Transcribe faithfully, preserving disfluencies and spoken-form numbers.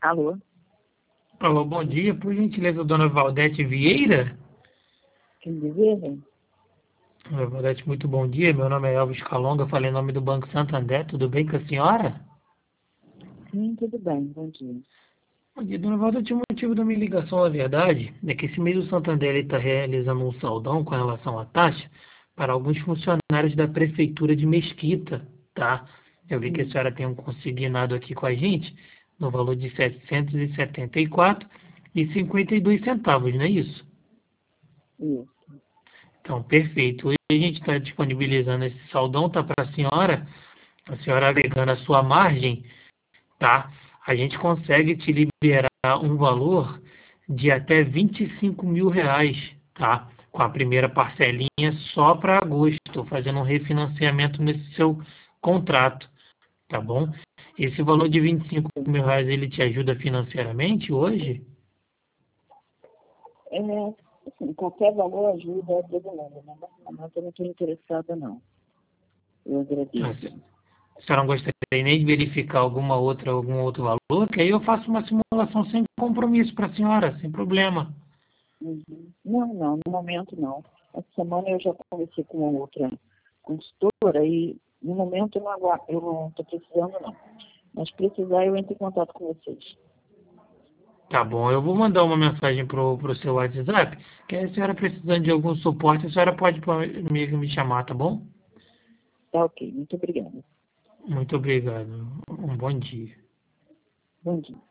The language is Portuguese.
Alô? Alô, bom dia. Por gentileza, dona Valdete Vieira? Quem deseja? Dona Valdete, muito bom dia. Meu nome é Elvis Calonga, falei em nome do Banco Santander. Tudo bem com a senhora? Sim, tudo bem, bom dia. Bom dia, dona Valdete. O motivo da minha ligação, na verdade, é que esse mês o Santander está realizando um saldão com relação à taxa para alguns funcionários da Prefeitura de Mesquita, tá? Eu vi que a Hum, senhora tem um consignado aqui com a gente no valor de setecentos e setenta e quatro reais e cinquenta e dois centavos, não é isso? isso. Então, perfeito. Hoje a gente está disponibilizando esse saldão, tá para a senhora, a senhora agregando a sua margem, tá? A gente consegue te liberar um valor de até vinte e cinco mil reais, tá? Com a primeira parcelinha só para agosto, fazendo um refinanciamento nesse seu contrato, tá bom? Esse valor de vinte e cinco mil reais, ele te ajuda financeiramente hoje? É, assim, qualquer valor ajuda a todo mundo, né? Nesse momento eu não estou interessada, não. Eu agradeço. A senhora não gostaria nem de verificar alguma outra, algum outro valor? Que aí eu faço uma simulação sem compromisso para a senhora, sem problema. Uhum. Não, não, no momento não. Essa semana eu já conversei com uma outra consultora e no momento eu não aguardo, eu não estou precisando, não. Mas se precisar, eu entro em contato com vocês. Tá bom, eu vou mandar uma mensagem pro, pro seu WhatsApp, que aí a senhora precisando de algum suporte, a senhora pode me, me chamar, tá bom? Tá ok, muito obrigada. Muito obrigado. Um bom dia. Bom dia.